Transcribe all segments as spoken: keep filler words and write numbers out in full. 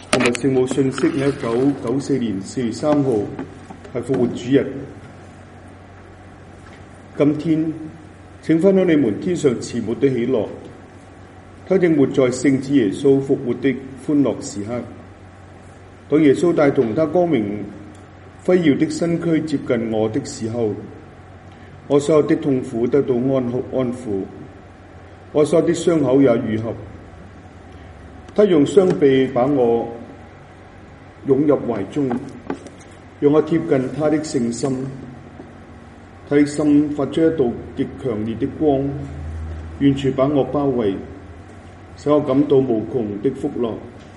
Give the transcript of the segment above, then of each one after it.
同埋聖母信息喺一九九四年四月三號係復活主日。今天請分享你們天上慈母的喜樂，他正活在聖子耶穌復活的歡樂時刻。當耶穌帶同他光明輝耀的身軀接近我的時候，我所有的痛苦得到安安撫，我所有的傷口也愈合。他用雙臂把我擁入懷中，讓我貼近他的聖心。他的心發出一道極強烈的光，完全把我包圍，使我感到無窮的福樂。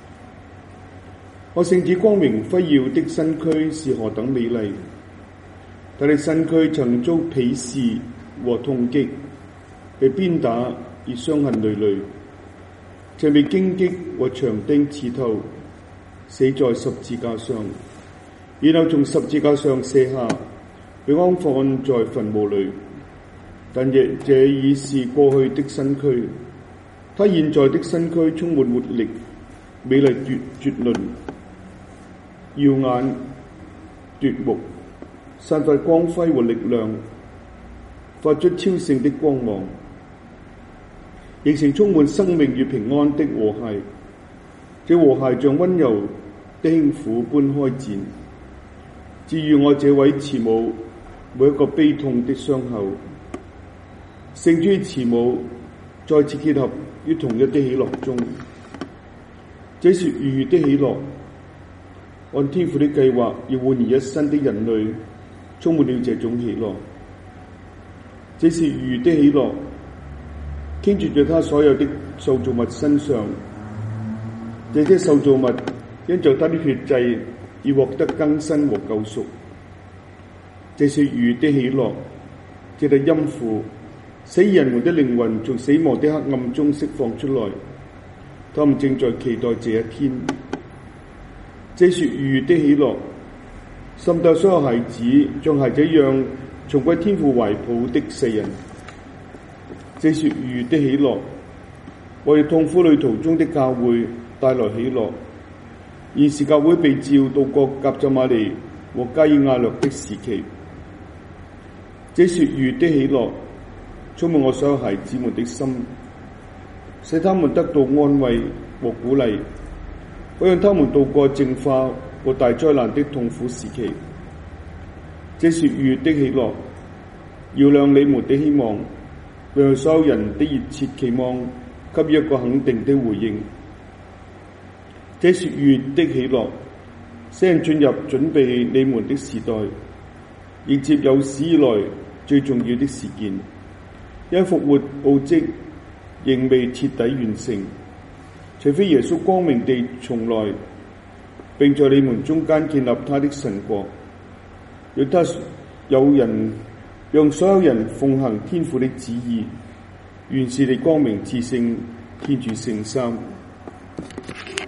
我聖子光明輝耀的身軀是何等美麗！他的身軀曾遭鄙視和痛擊，被鞭打而傷痕累累，曾被荊棘和長釘刺透，死在十字架上，然後從十字架上卸下，被安放在墳墓裏。但亦這已是過去的身軀，他現在的身軀充滿活力，美麗絕絕倫，耀眼奪目，散發光輝和力量，發出超勝的光芒，形成充滿生命與平安的和諧。這和諧像溫柔的輕撫般開展，治癒我這位慈母每一個悲痛的傷口。聖主與慈母再次結合於同一的喜樂中，這是愉悅的喜樂。按天父的計劃要煥然一新的人類充滿了這種喜樂，這是愉悅的喜樂，傾注在他所有的受造物身上。這些受造物因着他的血祭而獲得更新和救贖，這是愉悅的喜樂。這係陰父使人們的靈魂從死亡的黑暗中釋放出來，他們正在期待這一天。這是愉悅的喜樂，滲透所有孩子，像孩子一樣重歸天父懷抱的世人。這是愉悅的喜樂，為痛苦旅途中的教會帶來喜樂。現時教會被召到過革責瑪尼和加爾亞略的時期。這是愉悅的喜樂，充滿我所有孩子們的心，使他們得到安慰和鼓勵，好讓他們度過淨化和大災難的痛苦時期。這是愉悅的喜樂，照亮你們的希望，讓所有人的熱切期望給予一個肯定的回應。這是愉悅的喜樂，使人進入準備你們的時代，迎接有史以來最重要的事件。因復活奧蹟仍未徹底完成，除非耶穌光明地重來，並在你們中間建立他的神國，讓他有人讓所有人奉行天父的旨意，原是你光明至聖天主聖三。